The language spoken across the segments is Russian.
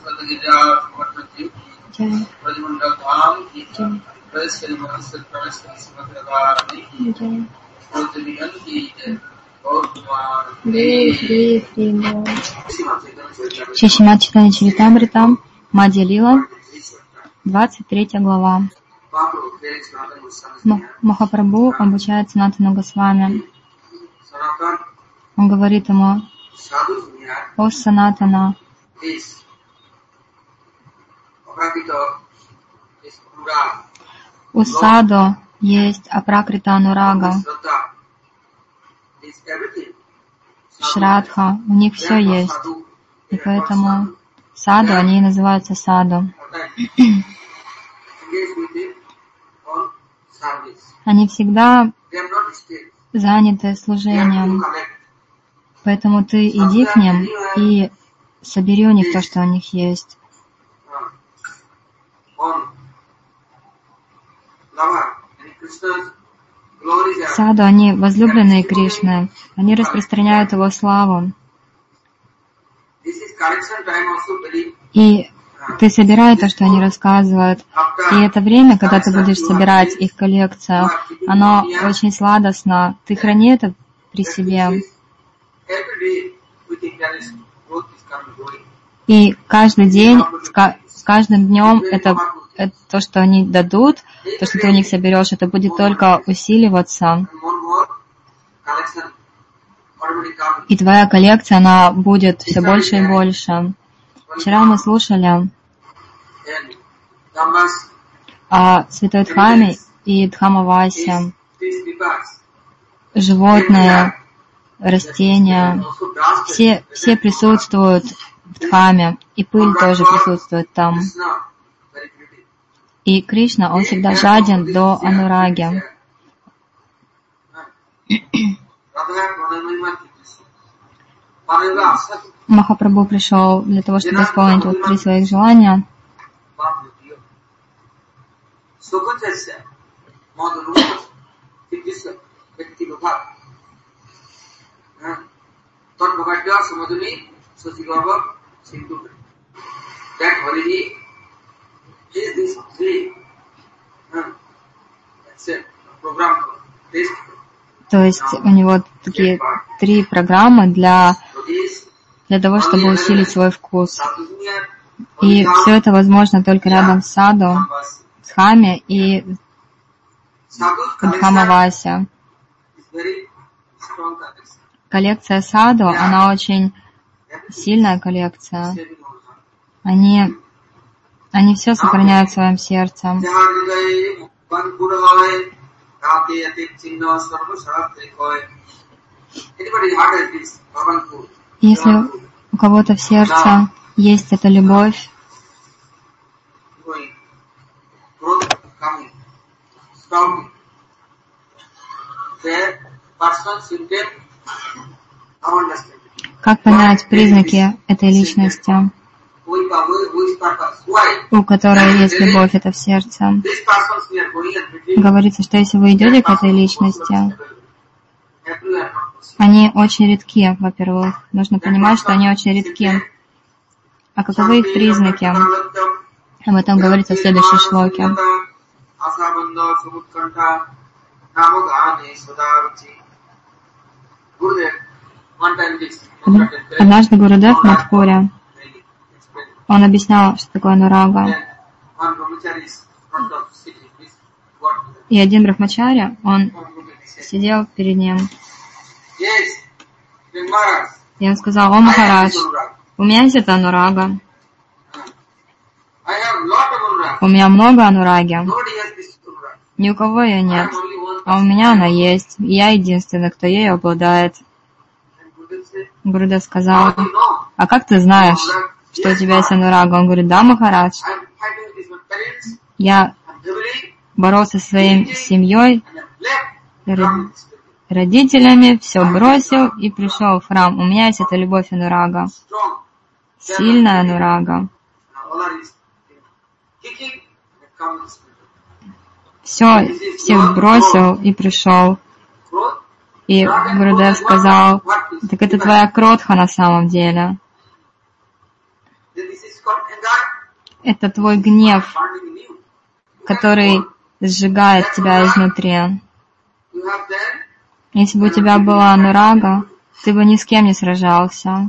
Шри Шримад Чайтанья Чаритамрита, Мадья Лила, 23 глава. Махапрабху обучает Санатану Госвами. Он говорит ему: «О Санатана, у саду есть апракрита анурага, шрадха, у них все есть, и поэтому саду, они и называются саду. Они всегда заняты служением, поэтому ты иди к ним и собери у них то, что у них есть». Саду, они возлюбленные Кришны, они распространяют его славу. И ты собирай то, что они рассказывают. И это время, когда ты будешь собирать их коллекцию, оно очень сладостно. Ты храни это при себе. И каждый день, с каждым днем это то, что они дадут, то, что ты у них соберешь, это будет только усиливаться. И твоя коллекция, она будет все больше и больше. Вчера мы слушали о Святой Дхаме и Дхамавасе. Животные, растения, все присутствуют в Дхаме, и пыль тоже присутствует там. И Кришна, он всегда жаден до анураги. Махапрабху пришел для того, чтобы исполнить вот 3 своих желания. То есть у него такие 3 программы для того, чтобы усилить свой вкус. И все это возможно только рядом с саду, с Дхаме и Дхамавасе. Коллекция саду, она очень сильная коллекция. Они все сохраняют в своем сердце. Если у кого-то в сердце есть эта любовь, как понять признаки этой личности, у которой есть любовь, это в сердце? Говорится, что если вы идете к этой личности, они очень редки, во-первых. Нужно понимать, что они очень редки. А каковы их признаки? Об этом говорится в следующей шлоке. Однажды Гурудев в Мадхуре, он объяснял, что такое анурага. И один брахмачарья, он сидел перед ним. И он сказал: «О, Махарадж, у меня есть эта анурага. У меня много анураги. Ни у кого ее нет. А у меня она есть. И я единственный, кто ею обладает». Гурудев сказал: «А как ты знаешь, что у тебя есть анурага?» Он говорит: «Да, Махарадж. Я боролся со своей семьей, родителями, все бросил и пришел в храм. У меня есть эта любовь анурага. Сильная анурага. Всех бросил и пришел». И Гурудев сказал: «Так это твоя кротха на самом деле». Это твой гнев, который сжигает тебя изнутри. Если бы у тебя была анурага, ты бы ни с кем не сражался.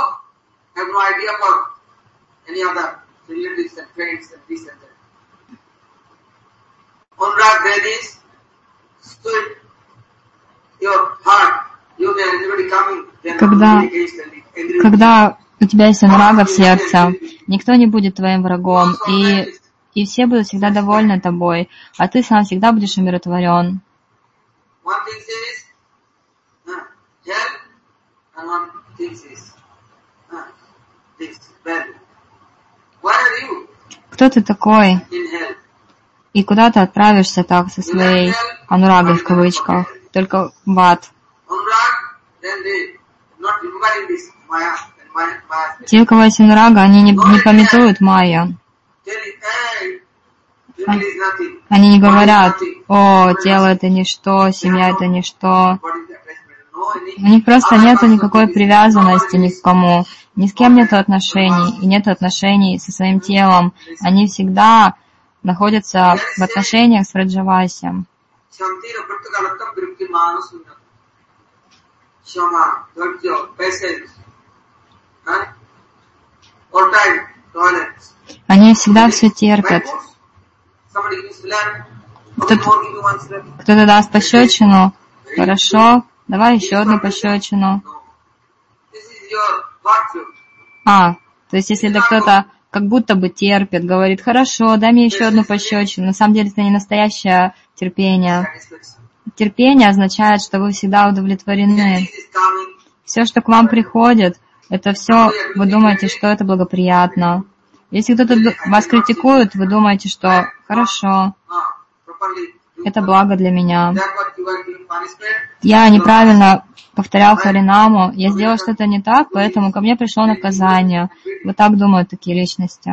Когда у тебя есть анурага в сердце, никто не будет твоим врагом, и все будут всегда довольны тобой, а ты сам всегда будешь умиротворен. Кто ты такой? И куда ты отправишься так со своей анурагой в кавычках? Только в ад. Те, у кого есть анурага, они не памятуют майя. Они не говорят: о, тело это ничто, семья это ничто. У них просто нет никакой привязанности ни к кому. Ни с кем нет отношений, и нет отношений со своим телом. Они всегда находятся в отношениях с Враджавасием. Они всегда все терпят. Кто-то даст пощечину, хорошо, давай еще одну пощечину. То есть если это кто-то как будто бы терпит, говорит: хорошо, дай мне еще одну пощечину. На самом деле это не настоящее терпение. Терпение означает, что вы всегда удовлетворены. Все, что к вам приходит, это все, вы думаете, что это благоприятно. Если кто-то вас критикует, вы думаете, что хорошо, это благо для меня. Я неправильно повторял Харинаму, я сделал что-то не так, поэтому ко мне пришло наказание. Вот так думают такие личности.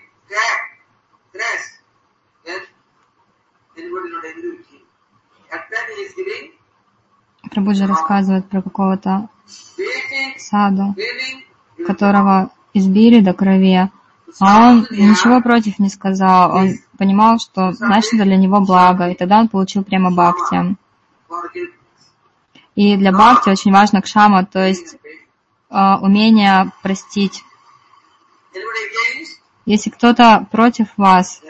Прабхуджи рассказывает про какого-то саду, которого избили до крови, а он ничего против не сказал. Он понимал, что значит это для него благо, и тогда он получил прямо бхакти. И для бхакти очень важно кшама, то есть умение простить. Если кто-то против вас,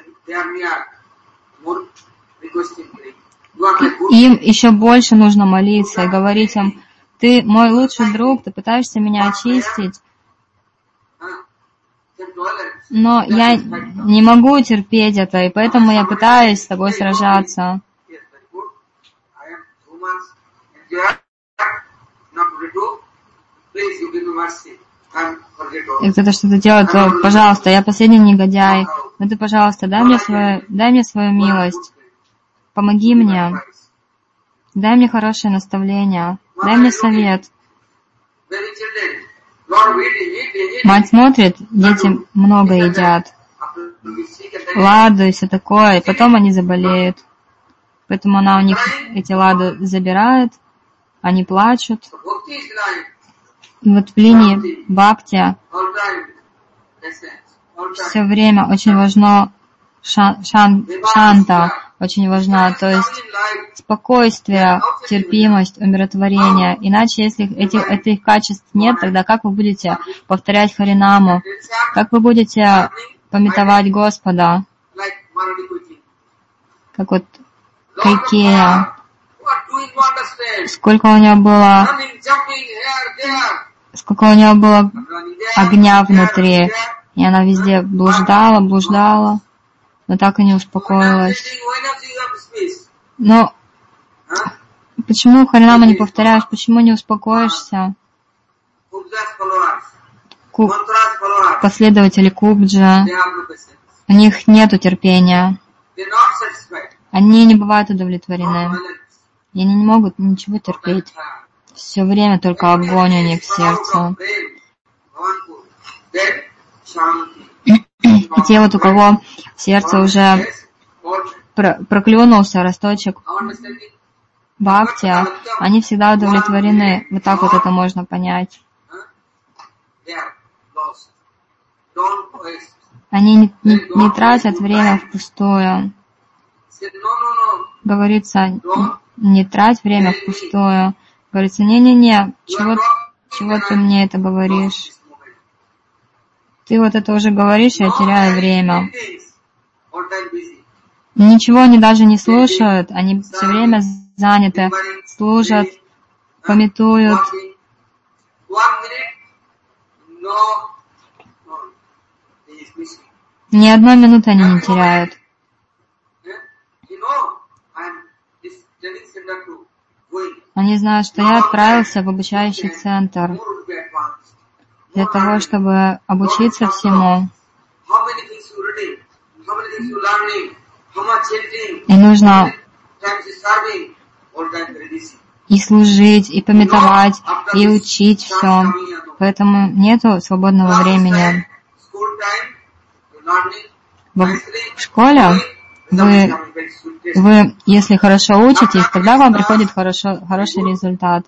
им еще больше нужно молиться и говорить им: ты мой лучший друг, ты пытаешься меня очистить, но я не могу терпеть это, и поэтому я пытаюсь с тобой сражаться. И кто-то что-то делает, то, пожалуйста, я последний негодяй, но ты, пожалуйста, дай мне свою милость, помоги мне, дай мне хорошее наставление, дай мне совет. Мать смотрит, дети много едят, ладу и все такое, и потом они заболеют. Поэтому она у них эти лады забирает, они плачут. И вот в линии бхакти все время очень важно шанта, очень важна, то есть спокойствие, терпимость, умиротворение. Иначе, если этих качеств нет, тогда как вы будете повторять Харинаму? Как вы будете памятовать Господа? Как вот Кайкея. Сколько у нее было огня внутри, и она везде блуждала, но так и не успокоилась. Но почему Харинаму не повторяешь, почему не успокоишься? Последователи Кубджа, у них нету терпения. Они не бывают удовлетворены. И они не могут ничего терпеть. Все время только огонь у них в сердце. И те вот, у кого в сердце уже проклюнулся росточек бхакти, они всегда удовлетворены. Вот так вот это можно понять. Они не тратят время впустую. Говорится, не трать время впустую. Говорится, не-не-не, чего ты мне это говоришь? Ты вот это уже говоришь, я теряю время. Ничего они даже не слушают, они все время заняты, служат, памятуют. Ни одной минуты они не теряют. Они знают, что я отправился в обучающий центр для того, чтобы обучиться всему. И нужно и служить, и памятовать, и учить все. Поэтому нету свободного времени. В школе вы, если хорошо учитесь, тогда вам приходит хороший результат.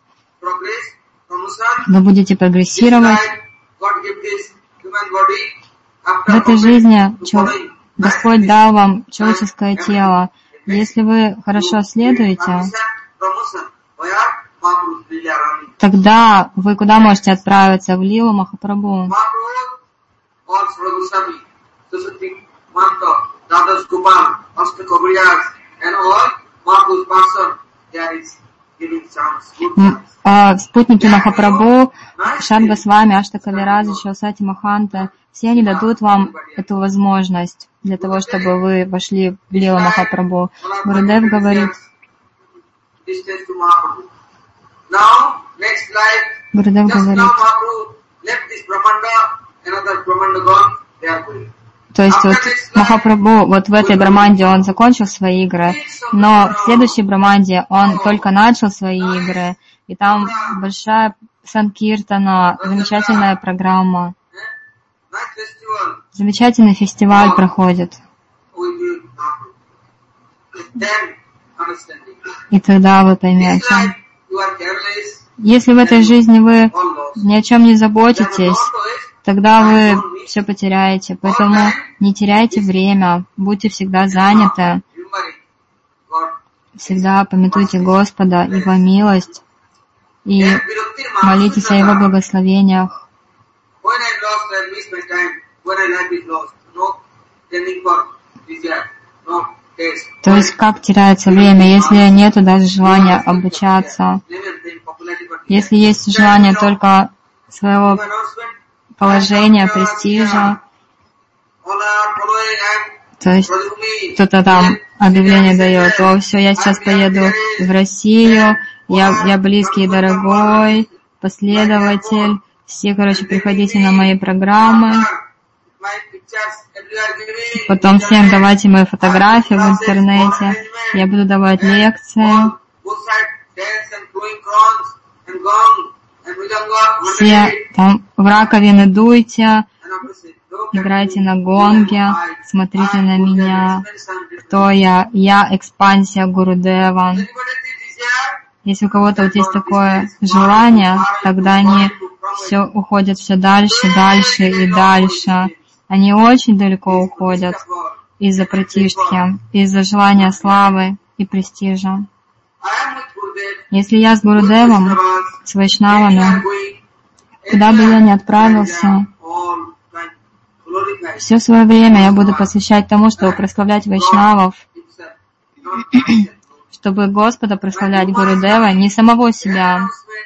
Вы будете прогрессировать. В этой жизни Господь дал вам человеческое тело. Если вы хорошо следуете, тогда вы куда можете отправиться? В Лилу Махапрабху. Спутники Махапрабху, Шат Госвами, Аштака Вираджа, Шилсати Маханта, все они дадут вам эту возможность для того, чтобы вы вошли в Лилу Махапрабху. Гурудев говорит, то есть вот Махапрабху вот в этой Браманде он закончил свои игры, но в следующей Браманде он только начал свои игры, и там большая санкиртана, замечательная программа, замечательный фестиваль проходит. И тогда вы поймете. Если в этой жизни вы ни о чем не заботитесь, тогда вы все потеряете. Поэтому не теряйте время, будьте всегда заняты. Всегда памятуйте Господа, Его милость, и молитесь о Его благословениях. То есть как теряется время, если нету даже желания обучаться, если есть желание только своего положения, престижа, то есть кто-то там объявление дает, о, все, я сейчас поеду в Россию, я близкий и дорогой, последователь, все, короче, приходите на мои программы, потом всем давайте мои фотографии в интернете, я буду давать лекции, все там в раковины дуйте, играйте на гонге, смотрите на меня, кто я экспансия Гурудева. Если у кого-то вот есть такое желание, тогда они все уходят все дальше, дальше и дальше. Они очень далеко уходят из-за пратиштхи, из-за желания славы и престижа. Если я с Гурудевом, с Вайшнавами, куда бы я ни отправился, все свое время я буду посвящать тому, чтобы прославлять Вайшнавов, чтобы Господа прославлять Гурудева, не самого себя.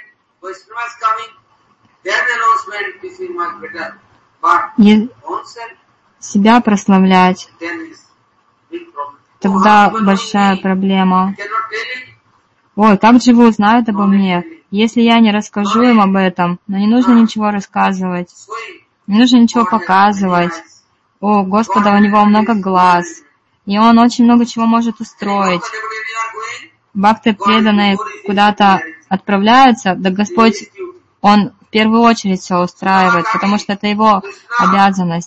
И себя прославлять, тогда большая проблема. Ой, как же вы узнают обо мне, если я не расскажу им об этом? Но не нужно ничего рассказывать, не нужно ничего показывать. О, Господа, у Него много глаз, и Он очень много чего может устроить. Бхакты преданные куда-то отправляются, да Господь, Он в первую очередь все устраивает, потому что это Его обязанность.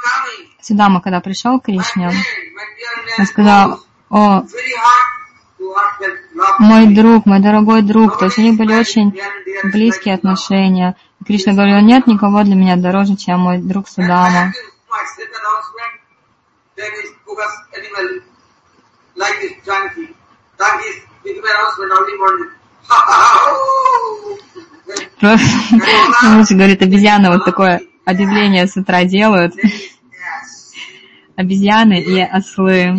Судама, когда пришел к Кришне, он сказал, о, мой друг, мой дорогой друг. То есть у них были очень близкие отношения. И Кришна говорил, нет никого для меня дороже, чем мой друг Судама. Просто, говорит, обезьяны вот такое объявление с утра делают. Обезьяны и ослы.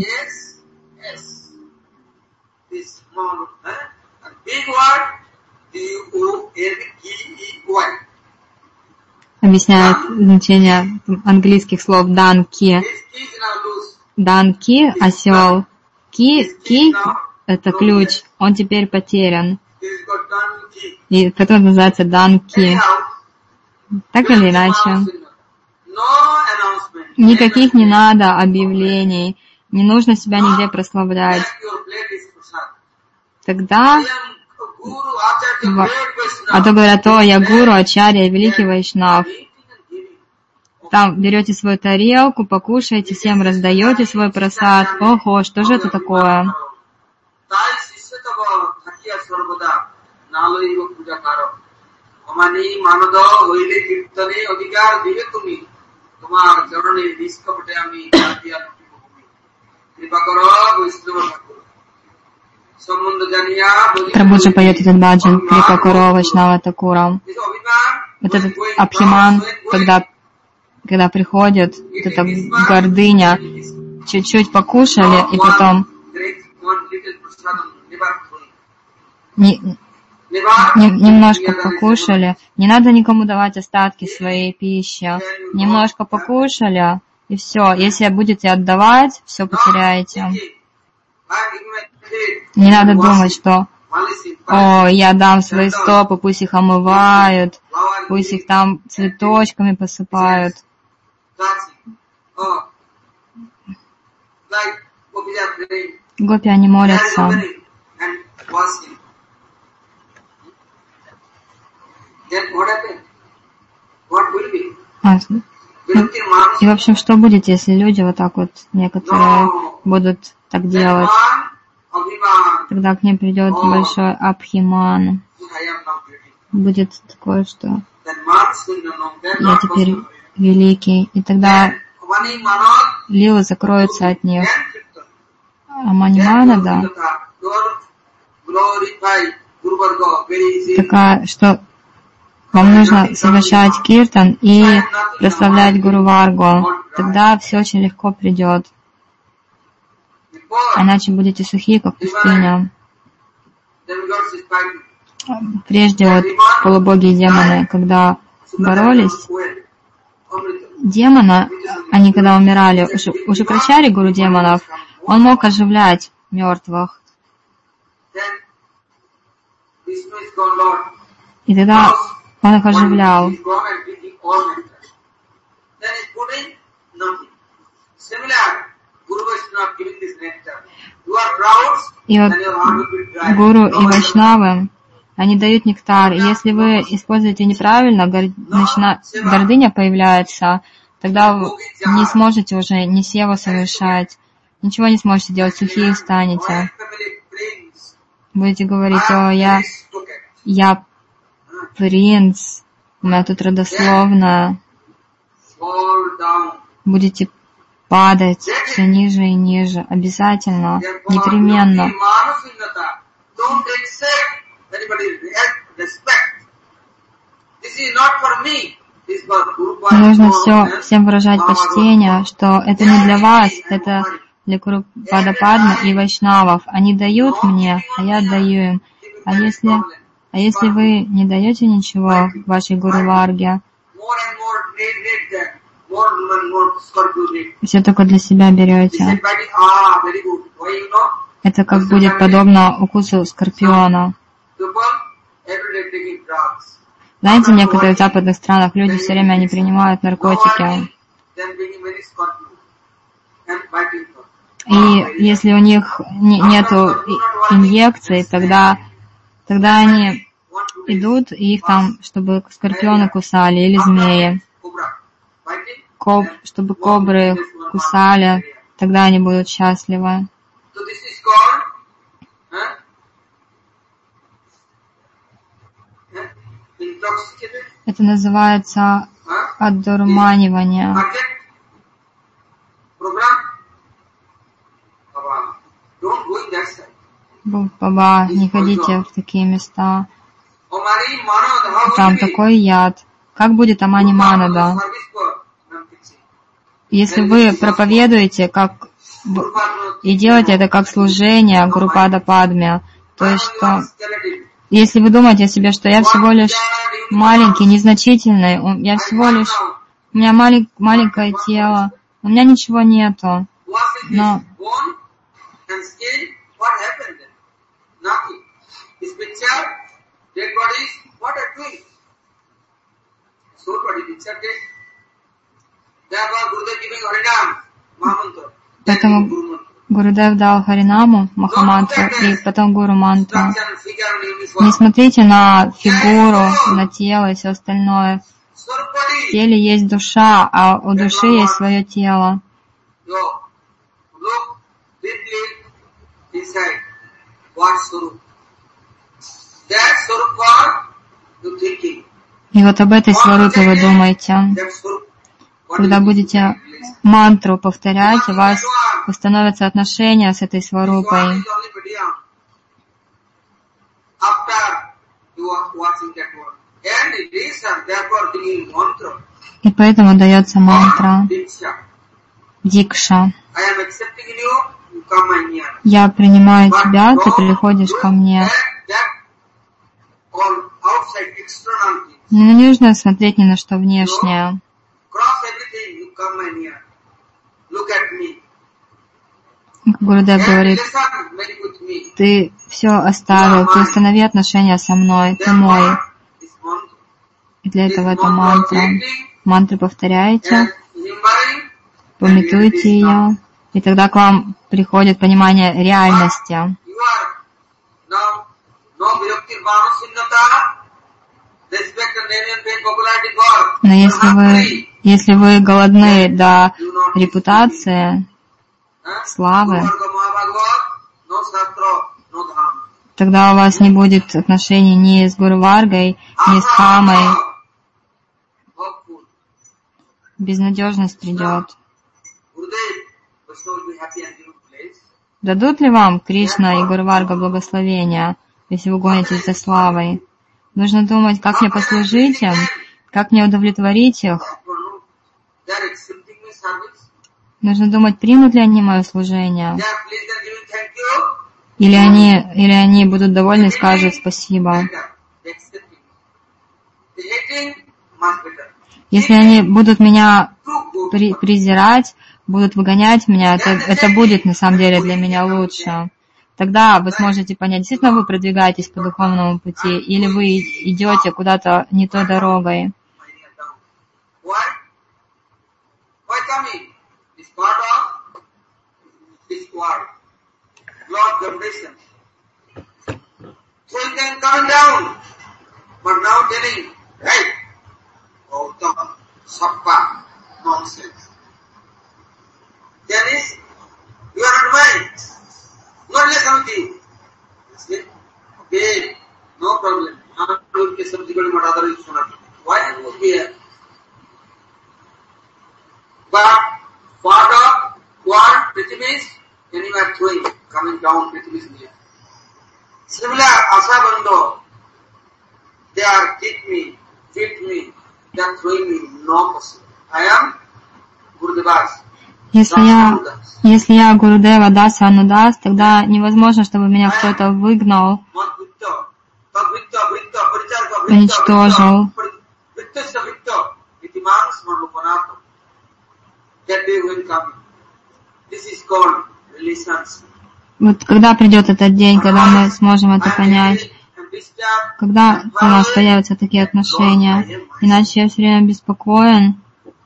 Объясняет значение английских слов «данки». «Данки» — осел. «Ки» — это ключ, он теперь потерян. И потом называется «данки». Так или иначе. Никаких не надо объявлений, не нужно себя нигде прославлять. Тогда, а то говорят, я гуру, ачарья, великий вайшнав. Там берете свою тарелку, покушаете, всем раздаете свой прасад. Ого, что же это такое? Прабхуджа поет этот баджан Крипа Куро Вайшнава Такура. Вот этот абхиман, когда приходит, вот эта гордыня, чуть-чуть покушали и потом немножко покушали. Не надо никому давать остатки своей пищи. Немножко покушали, и все. Если будете отдавать, все потеряете. Не надо думать, что я дам свои стопы, пусть их омывают, пусть их там цветочками посыпают. Гопи, они молятся. И, в общем, что будет, если люди вот так вот, некоторые, будут так делать? Тогда к ним придет большой абхиман. Будет такое, что я теперь великий. И тогда лилы закроются от них. А манимана, да, такая, что вам нужно совершать киртан и прославлять Гуру Варгу. Тогда все очень легко придет. Иначе будете сухие, как пустыня. Прежде вот полубоги и демоны, когда боролись, демона, они когда умирали, у Шукрачари, гуру демонов, он мог оживлять мертвых. И тогда он их оживлял. И вот гуру и вайшнавы, они дают нектар. И если вы используете неправильно, гордыня появляется, тогда вы не сможете уже ни севу совершать, ничего не сможете делать, сухие станете. Будете говорить, я принц, у меня тут родословная. Будете падать все ниже и ниже, обязательно, непременно. Нужно всем выражать почтение, что это не для вас, это для Гуру Падападмы и вайшнавов. Они дают мне, а я отдаю им. А если вы не даете ничего вашей Гуру Варге, все только для себя берете. Это как будет подобно укусу скорпиона. Знаете, в некоторых западных странах люди все время они принимают наркотики. И если у них нету инъекций, тогда они идут, и их там, чтобы скорпионы кусали или змеи. Чтобы кобры кусали, тогда они будут счастливы. Это называется одурманивание. Баба, не ходите в такие места. Там такой яд. Как будет Амани Манада? Если вы проповедуете как и делаете это как служение Гурупада Падме, то есть что, если вы думаете о себе, что я всего лишь маленький, незначительный, у меня маленькое тело, у меня ничего нету, но поэтому Гурудев дал Харинаму, Махамантру и потом Гуру мантру. Не смотрите на фигуру, на тело и все остальное. В теле есть душа, а у души есть свое тело. И вот об этой сварупе вы думаете. Когда будете мантру повторять, у вас установятся отношения с этой сварупой. И поэтому дается мантра Дикша. Я принимаю тебя, ты приходишь ко мне. Не нужно смотреть ни на что внешнее. Гурудев говорит, ты все оставил, ты установи отношения со мной, ты мой. И для этого это мантра. Мантру повторяете, памятуйте ее, и тогда к вам приходит понимание реальности. Но если вы голодны до репутации, славы, тогда у вас не будет отношений ни с Гуру Варгой, ни с Хамой. Безнадежность придет. Дадут ли вам Кришна и Гуру Варга благословения, если вы гонитесь за славой? Нужно думать, как мне послужить им, как мне удовлетворить их. Нужно думать, примут ли они мое служение, или они будут довольны и скажут спасибо. Если они будут меня презирать, будут выгонять меня, это будет на самом деле для меня лучше. Тогда вы сможете понять, действительно вы продвигаетесь по духовному пути, или вы идете куда-то не той дорогой. No problem. Why am I here? But part of what Prithvi is, when you are throwing, coming down, Prithvi is near. Similar, Asabando, they are kick me, feed me, they are throwing me, no possible. I am Gurudevas. Если я Гурудева Даса Анудас, тогда невозможно, чтобы меня кто-то выгнал, уничтожил. Вот когда придет этот день, когда мы сможем это понять, когда у нас появятся такие отношения, иначе я все время беспокоен.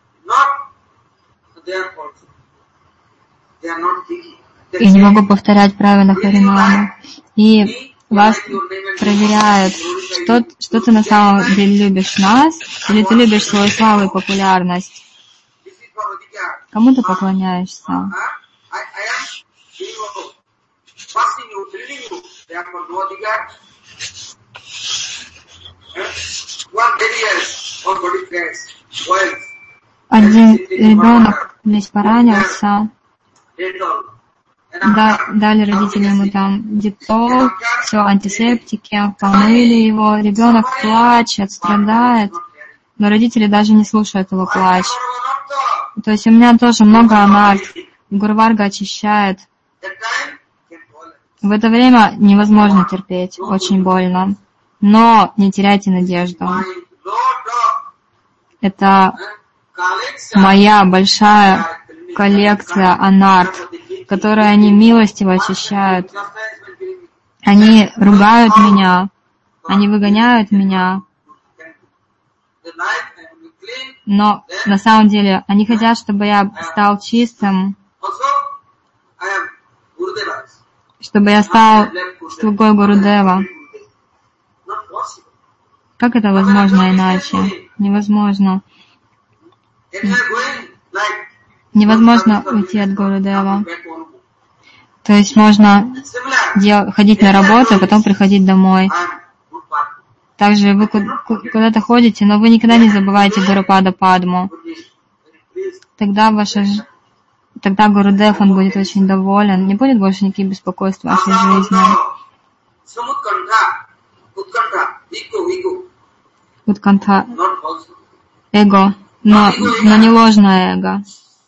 И не могу повторять правила Харинаму. И вас проверяют, что ты на самом деле любишь нас, или ты любишь свою славу и популярность. Кому ты поклоняешься? Один ребенок весь поранился, дали родители ему там детол, все, антисептики, помыли его, ребенок плачет, страдает, но родители даже не слушают его плач. То есть у меня тоже много анарт, Гуру-варга очищает. В это время невозможно терпеть, очень больно, но не теряйте надежду. Это моя большая коллекция анарт, которые они милостиво очищают. Они ругают меня, они выгоняют меня, но на самом деле они хотят, чтобы я стал чистым, чтобы я стал слугой Гурудева. Как это возможно иначе? Невозможно. Невозможно уйти от Гурудева. То есть можно ходить на работу, а потом приходить домой. Также вы куда-то ходите, но вы никогда не забываете Гурупада Падму. Тогда Гурудев, он будет очень доволен, не будет больше никаких беспокойств в вашей жизни. Уткантха — эго, но не ложное эго.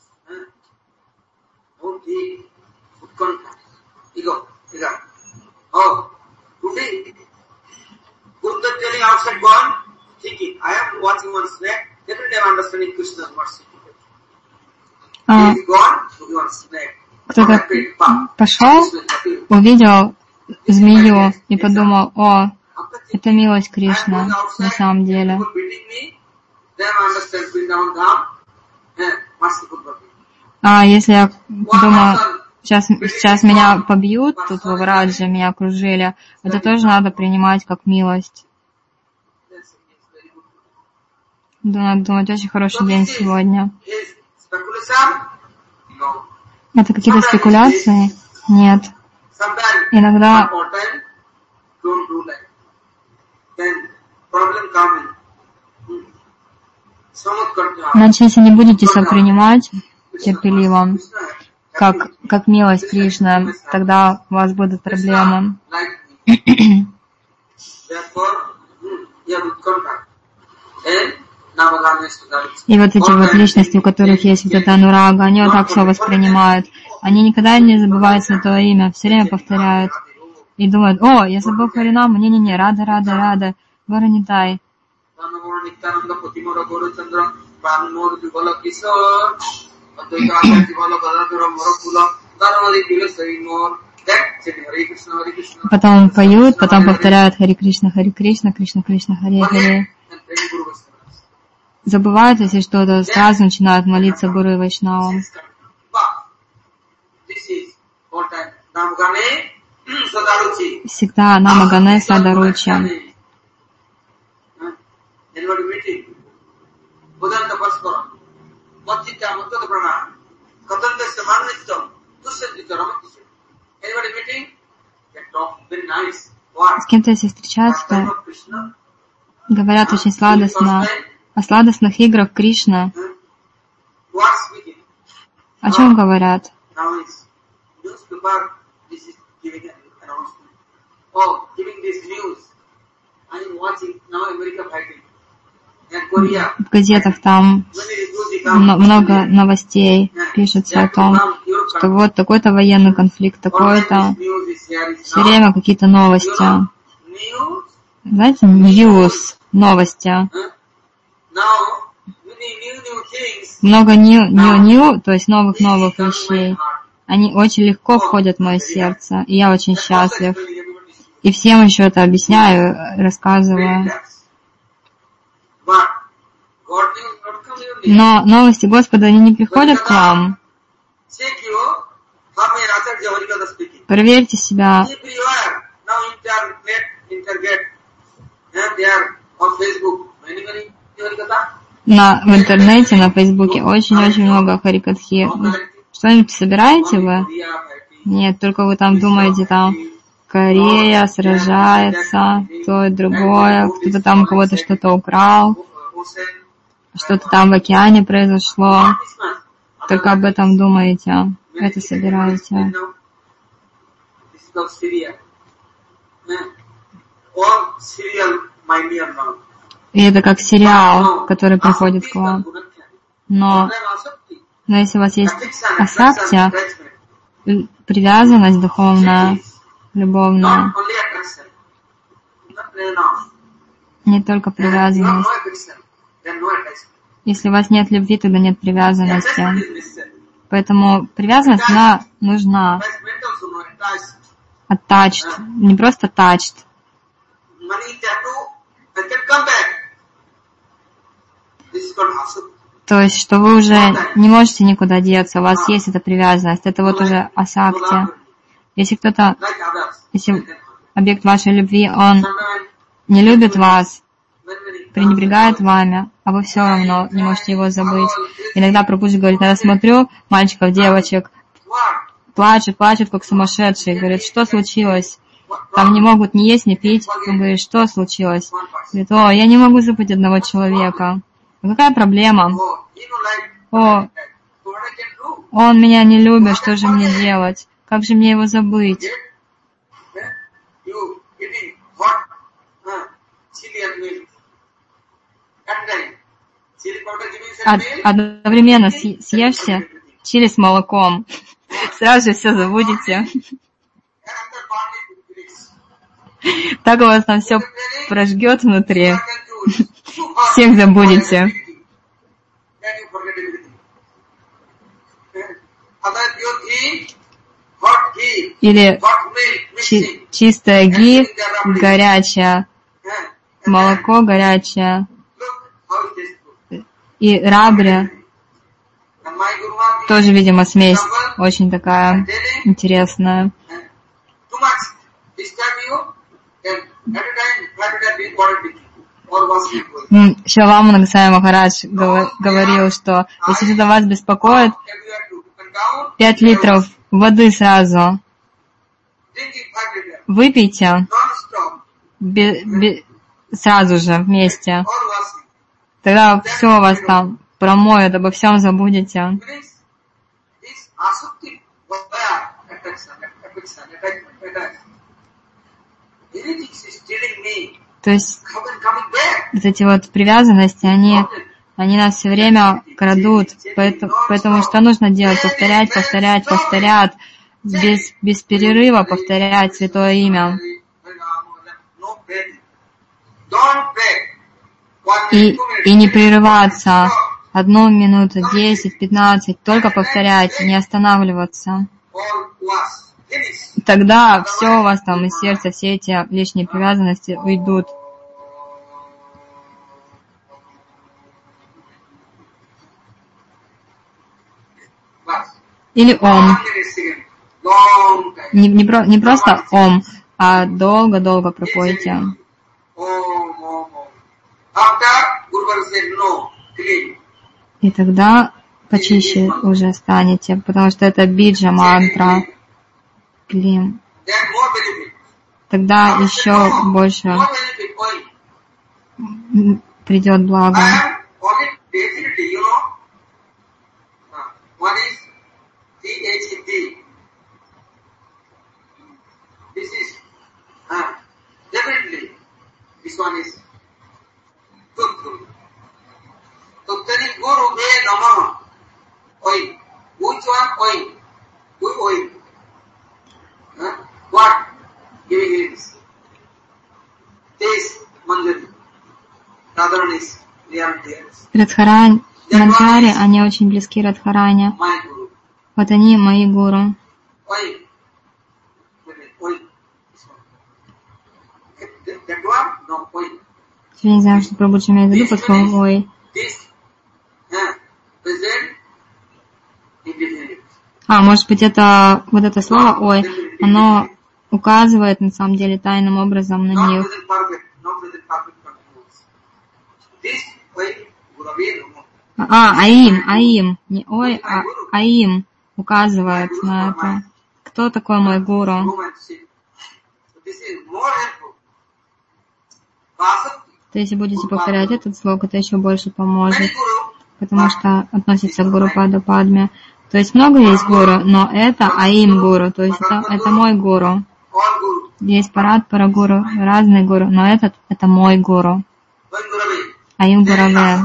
Кто-то пошел, увидел змею и подумал: о, это милость Кришны на самом деле. А если я думаю, сейчас меня побьют, тут в Враджи меня окружили, это тоже надо принимать как милость. Надо думать, очень хороший день сегодня. Это какие-то спекуляции? Нет. Иногда иначе, если не будете сопринимать терпеливо, как милость Кришны, тогда у вас будут проблемы. И вот эти вот личности, у которых есть вот эта анурага, они вот так все воспринимают. Они никогда не забывают святое имя, все время повторяют. И думают: о, я забыл Харинаму, не-не-не, рада, Варанитай. Потом поют, потом повторяют Хари Кришна, Кришна Кришна, Хари Хари. Забывают, если что-то, сразу начинают молиться Гуру и Вайшнавам. Всегда Намагане Садаручи. С кем-то, если встречаться, говорят очень сладостно о сладостных играх Кришна. О чем говорят? В газетах там много новостей пишется о том, что вот такой-то военный конфликт, такой-то. Все время какие-то новости. Знаете, news, новости. Много new, то есть новых вещей. Они очень легко входят в мое сердце, и я очень счастлив. И всем еще это объясняю, рассказываю. Но новости Господа, они не приходят к вам. Проверьте себя. В интернете, на Фейсбуке очень-очень много харикатхи. Что-нибудь собираете вы? Нет, только вы там думаете, там Корея сражается, то и другое, кто-то там у кого-то что-то украл, что-то там в океане произошло. Только об этом думаете, это собираете. И это как сериал, который приходит к вам. Но если у вас есть асакти, привязанность духовная, любовная, не только привязанность. Если у вас нет любви, тогда нет привязанности. Поэтому привязанность, она нужна. Attached, не просто attached. То есть, что вы уже не можете никуда деться, у вас есть эта привязанность. Это вот уже асакти. Если кто-то, если объект вашей любви, он не любит вас, пренебрегает вами, а вы все равно не можете его забыть. Иногда Прабхуджи говорит, когда смотрю мальчиков, девочек, плачут, как сумасшедшие, говорят, что случилось? Там не могут ни есть, ни пить. Он говорит, что случилось? Говорит, я не могу забыть одного человека. Какая проблема? Он меня не любит, что же мне делать? Как же мне его забыть? Одновременно съешьте чили с молоком. Сразу же все забудете. Так у вас там все прожгет внутри. Всех забудете. Или чистое ги, горячее молоко, горячее. И рабри. Тоже, видимо, смесь очень такая интересная. Шривама Нагасвами Махарадж говорил, что если что-то вас беспокоит, 5 литров воды сразу выпейте, сразу же вместе. Тогда все у вас там промоет, обо всем забудете. То есть вот эти вот привязанности, они нас все время крадут. Поэтому что нужно делать? Повторять, без перерыва повторять Святое Имя. И не прерываться. 1 минуту, 10, 15, только повторять, не останавливаться. Тогда все у вас там из сердца, все эти лишние привязанности уйдут. Или ом. Не просто ом, а долго-долго пропойте. И тогда почище уже станете, потому что это биджа мантра. Клим. Тогда еще больше придет благо. Радхарани, Мантари, они очень близки Радхарани. Вот они мои гуру. Я не знаю, что Прабхуджи имеет в виду под словом «ой». Может быть, это вот это слово «ой», оно указывает на самом деле тайным образом на них. Аим, не ой, а аим указывает на это. Кто такой мой гуру? То если будете повторять этот слог, это еще больше поможет, потому что относится к Гуру Пада Падме. То есть много есть гуру, но это Аим гуру, то есть это мой гуру. Есть Парат Парагуру, разные гуру, но это мой гуру. Аим Гураве.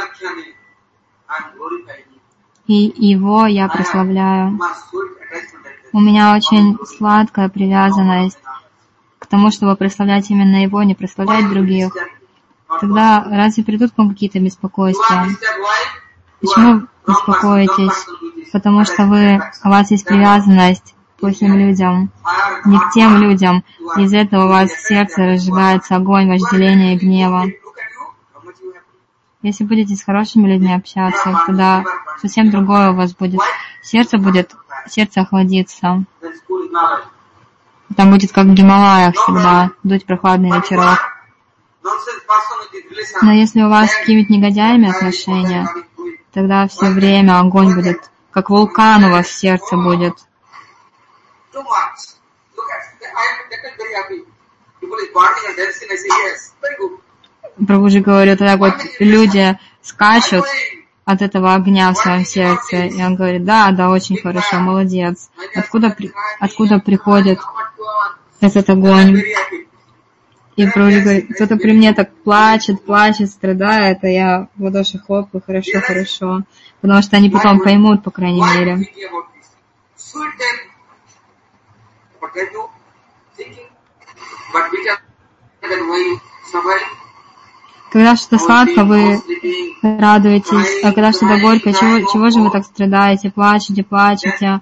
И его я прославляю. У меня очень сладкая привязанность к тому, чтобы прославлять именно его, не прославлять других. Тогда разве придут к вам какие-то беспокойства? Почему вы беспокоитесь? Потому что у вас есть привязанность к плохим людям, не к тем людям. Из-за этого у вас в сердце разжигается огонь вожделения и гнева. Если будете с хорошими людьми общаться, тогда совсем другое у вас будет. Сердце охладится. Там будет как в Гималаях всегда, дуть прохладный ветерок. Но если у вас с какими-то негодяями отношения, тогда все время огонь будет, как вулкан у вас в сердце будет. Прабхуджи говорит, так вот люди скачут от этого огня в своем сердце. И он говорит, да, очень хорошо, молодец. Откуда приходит этот огонь? И Прабхуджи говорит, кто-то при мне так плачет, страдает, а я в ладоши хлопаю, хорошо. Потому что они потом поймут, по крайней мере. Когда что-то сладко, вы радуетесь, а когда что-то горько, чего же вы так страдаете, плачете?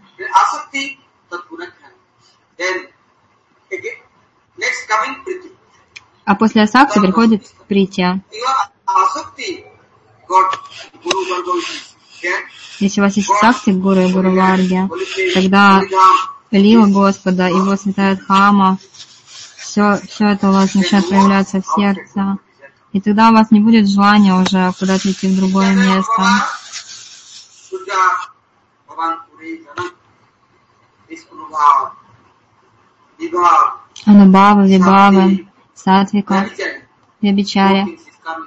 А после асакти приходит притья. Если у вас есть асакти, гуру и гуру варги, тогда лила Господа, его святая Дхама, все это у вас начнет проявляться в сердце. И тогда у вас не будет желания уже куда-то идти в другое место. Анубхава, Вибхава, Сатвика, Вьябичари.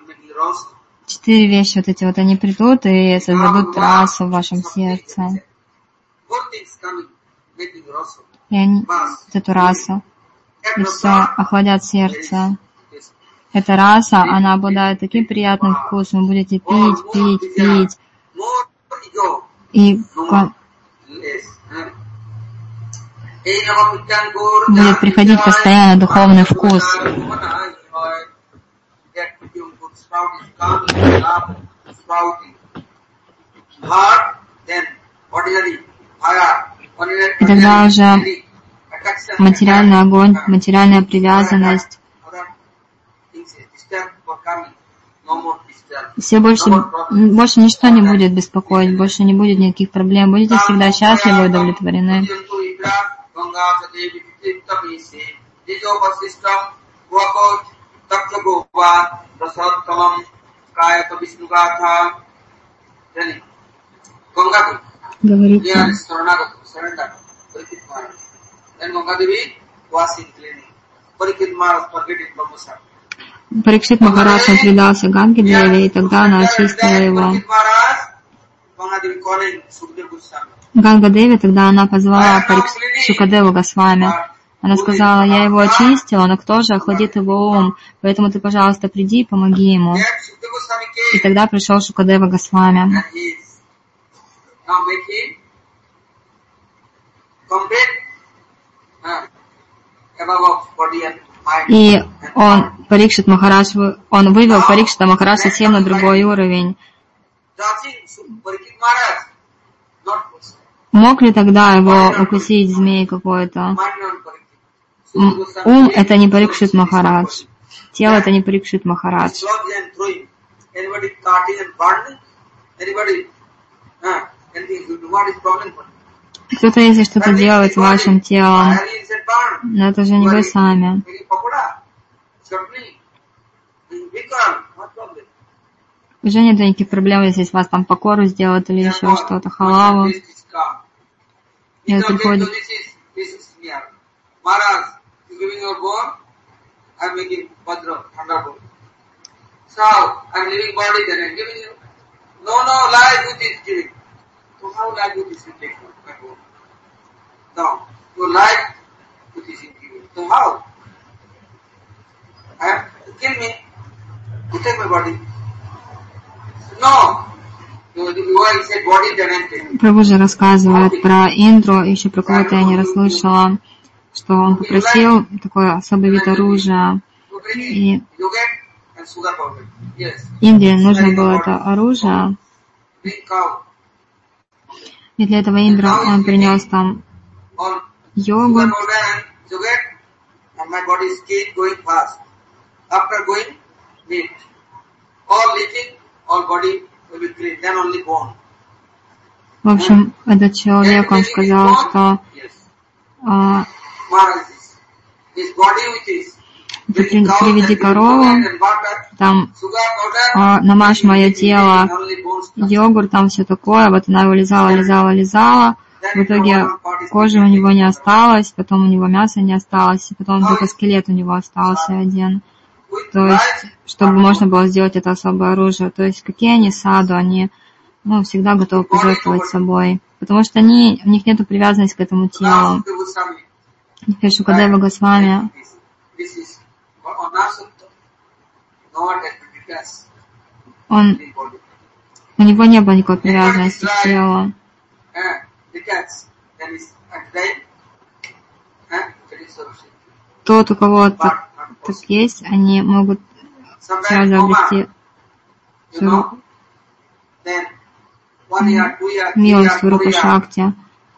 4 вещи вот эти вот, они придут и создадут расу в вашем сердце. И они, вот эту расу, и все, охладят сердце. Эта раса, она обладает таким приятным вкусом, вы будете пить. И будет приходить постоянно духовный вкус. И тогда уже материальный огонь, материальная привязанность, все больше ничто не будет беспокоить, больше не будет никаких проблем, будете всегда счастливы и удовлетворены. Говорите. Парикшит Махарадж предался Ганге Деве, и тогда она очистила его. Ганга Деви, тогда она позвала Шукадеву Госвами. Она сказала, я его очистила, но кто же охладит его ум? Поэтому ты, пожалуйста, приди и помоги ему. И тогда пришел Шукадева Госвами. И Парикшит Махарадж, он вывел Парикшита Махарадж совсем на другой уровень. Мог ли тогда его укусить змей какой-то? Ум — это не Парикшит Махарадж. Тело — это не Парикшит Махарадж. Кто-то, если что-то делает с вашим телом, но это же не вы сами. Уже нет никаких проблем, если с вас там покору сделают или еще что-то, халаву. И это приходит. giving your bone, I'm making Vajra, thunderbolt. So, I'm living body, then I'm giving you. No, life with is giving. So how life with is taking my bone? No, your life with is giving. So how? Kill me. You take my body. No. Прабху рассказывает про Индру, еще про кого-то я не расслышала, что он попросил такой особый вид оружия, и Индии нужно было это оружие, и для этого Индра он принес там йогурт, в общем, этот человек, он сказал, что ты приведи корову, там намажь мое тело йогуртом, все такое, вот она его лизала, в итоге кожи у него не осталось, потом у него мяса не осталось, и потом только скелет у него остался один. То есть, чтобы можно было сделать это особое оружие. То есть, какие они саду, они всегда готовы пожертвовать собой. Потому что у них нет привязанности к этому телу. Теперь Шукадева Госвами, у него не было никакой привязанности к телу. Тот, у кого так есть, они могут сразу обрести милость в Рупа Шакти.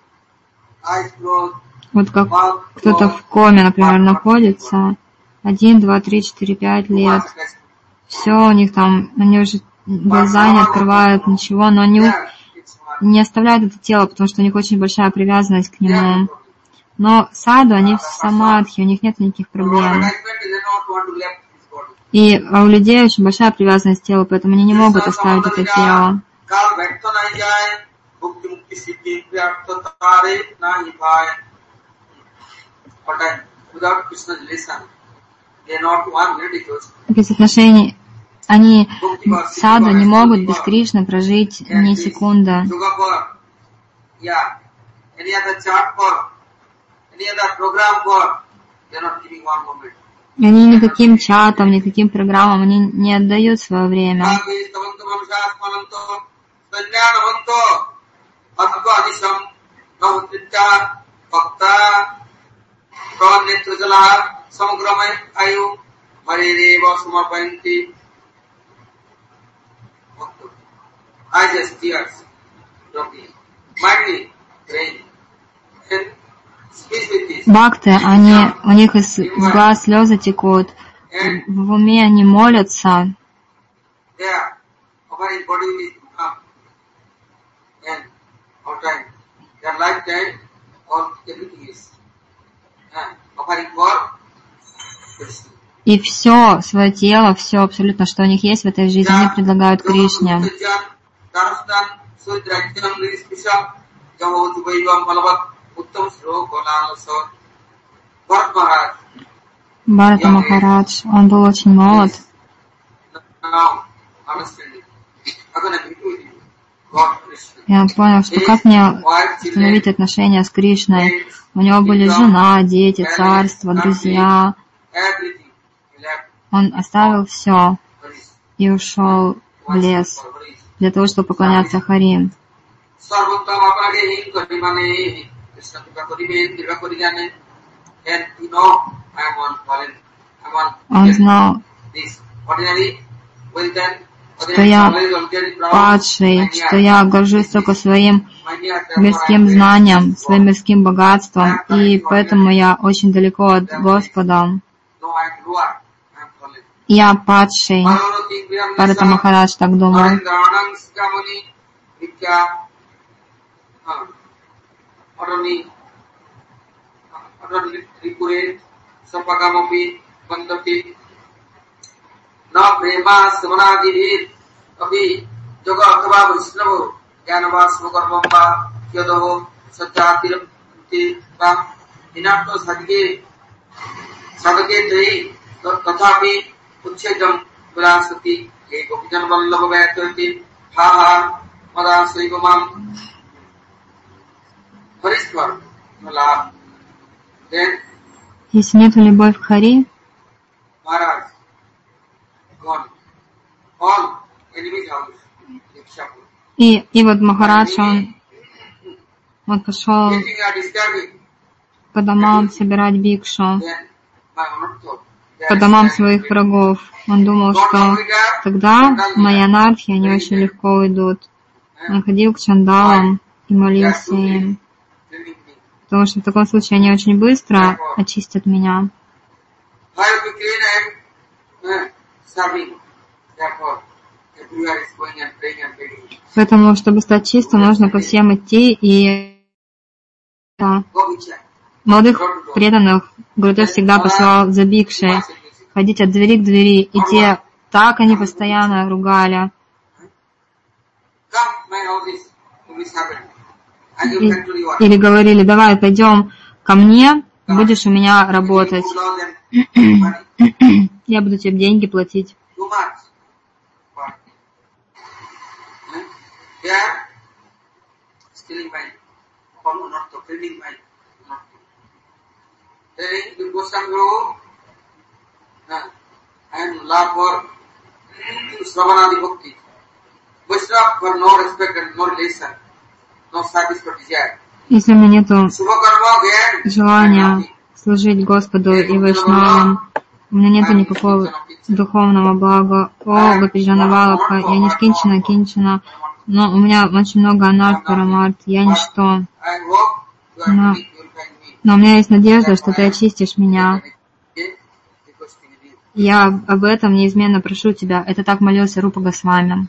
Вот как кто-то в коме, например, находится 1, 2, 3, 4, 5 лет. Все у них там, они уже глаза не открывают, ничего, но они не оставляют это тело, потому что у них очень большая привязанность к нему. Но саду, они в самадхи, у них нет никаких проблем. И у людей очень большая привязанность к телу, поэтому они не могут оставить это тело. Без отношений, они в саду не могут без Кришны прожить ни секунды. И они никаким чатам, никаким программам они не отдают свое время. Бхакты, у них из глаз слезы текут, в уме они молятся. И все, свое тело, все абсолютно, что у них есть в этой жизни, они предлагают Кришне. Бхарата Махарадж, он был очень молод. И он понял, что как мне установить отношения с Кришной. У него были жена, дети, царство, друзья. Он оставил все и ушел в лес для того, чтобы поклоняться Хари. Он знал, что я падший, что я горжусь только своим мирским знанием, своим мирским богатством, и поэтому я очень далеко от Господа. Я падший. Бхарата Махарадж так думал. sadake dei tathapi uchchedam vilasati he gopijan vallabha vayatati ha ha mada srivamam Harishwar Malab. Then если нет любовь в Хари, Maharaj gone. All enemies house. и вот Махарадж, он пошел по домам собирать бикшу, по домам своих врагов. Он думал, что тогда мои анархи, они очень легко уйдут. Он ходил к чандалам и молился им, потому что в таком случае они очень быстро очистят меня. Поэтому, чтобы стать чистым, нужно по всем идти, и молодых преданных Гурудев всегда посылал за бикшей, ходить от двери к двери, и те так они постоянно ругали. Или говорили: давай пойдем ко мне, будешь у меня работать, я буду тебе деньги платить. Если у меня нету желания служить Господу и Вайшнавам, у меня нету никакого духовного блага. О, Гопиджана Валабха, я не скинчена, но у меня очень много анарт, парамарт, я ничто. Но у меня есть надежда, что ты очистишь меня. Я об этом неизменно прошу тебя. Это так молился Рупа Госвами.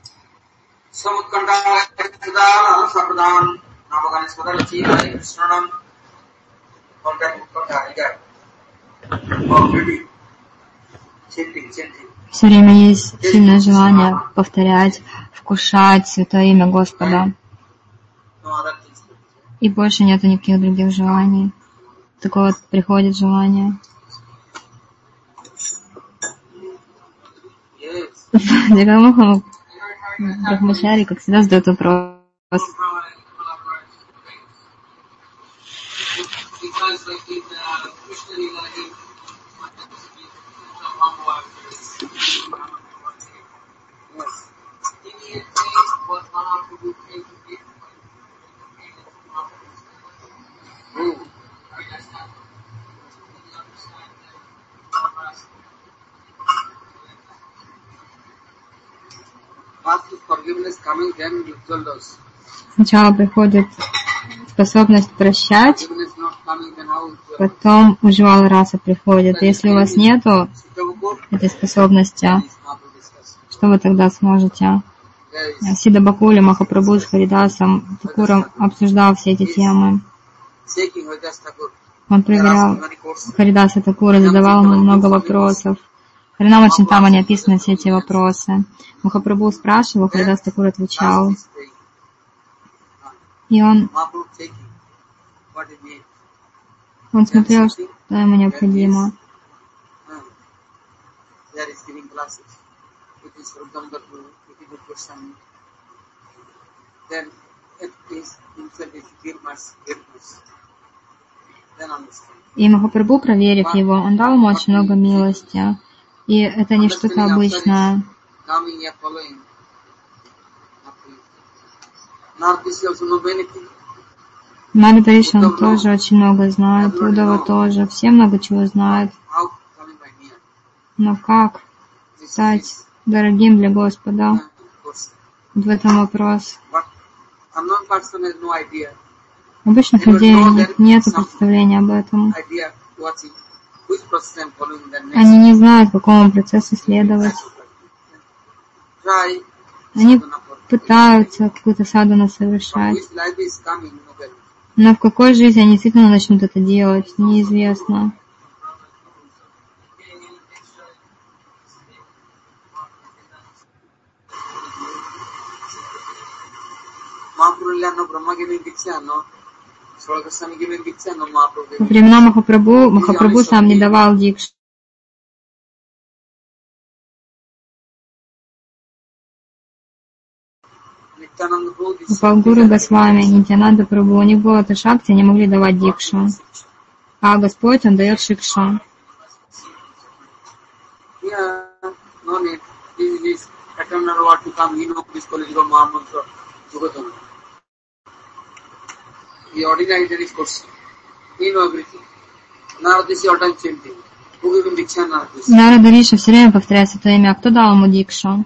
Все время есть сильное желание повторять, вкушать святое имя Господа. И больше нету никаких других желаний. Такое вот приходит желание. Джагамоха Брахмачари, как всегда, задает вопрос. Сначала приходит способность прощать, потом ужвала раса приходит. Если у вас нету этой способности, что вы тогда сможете? Сида Бакули, Махапрабху с Харидасом Такуром обсуждал все эти темы. Он проверял Харидаса Такура, задавал ему много вопросов. В Харинама Чинтамани описаны все эти вопросы. Махапрабху спрашивал, Харидас Такур отвечал. И он смотрел, что ему необходимо. И Махапрабху, проверив его, он дал ему очень много милости. И это не что-то обычное. Мали Паришан тоже очень много знает, Удава тоже, все много чего знают. Но как стать дорогим для Господа? В этом вопрос. Обычных людей нет представления об этом. Они не знают, какому процессу следовать. Они пытаются какую-то садхану совершать. Но в какой жизни они действительно начнут это делать, неизвестно. Во времена Махапрабху сам не давал дикшу. Гопал-гуру Госвами, Нитьянанда Прабху, у них было это шакти, они могли давать дикшу. А Господь, Он дает шикшу. Нарада Риша все время повторяет святое имя. А кто дал ему дикшу?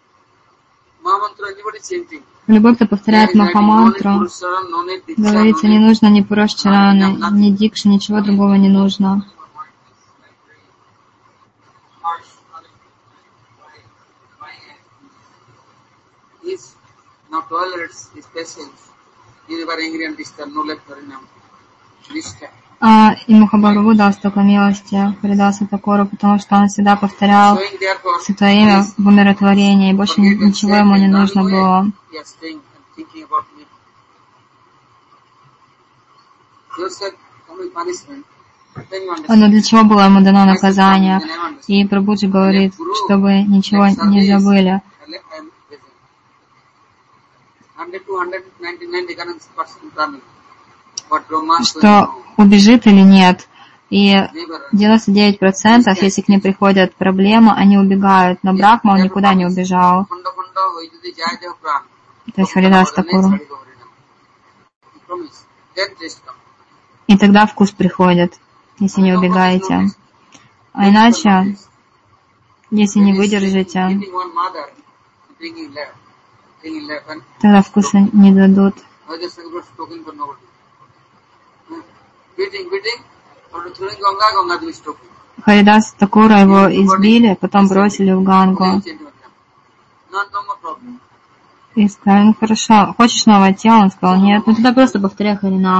Любой, кто повторяет Махамантру, говорится, не нужно ни Пурашчараны, ни дикши, ничего другого не нужно. И Махапрабху дал столько милости Харидасу Такуру, потому что он всегда повторял святое имя в умиротворении, и больше ничего ему не нужно было. Но для чего было ему дано наказание? И Прабхуджи говорит, чтобы ничего не забыли. Что убежит или нет. И 99%, если к ним приходят проблемы, они убегают. Но Брахма, он никуда не убежал. То есть Харидас Такуру. И тогда вкус приходит, если не убегаете. А иначе, если не выдержите, тогда вкуса не дадут. Харидас Такура его избили, потом бросили в Гангу. И сказали, ну хорошо, хочешь новое тело? Он сказал, нет, ну тогда просто повторяй Харинам.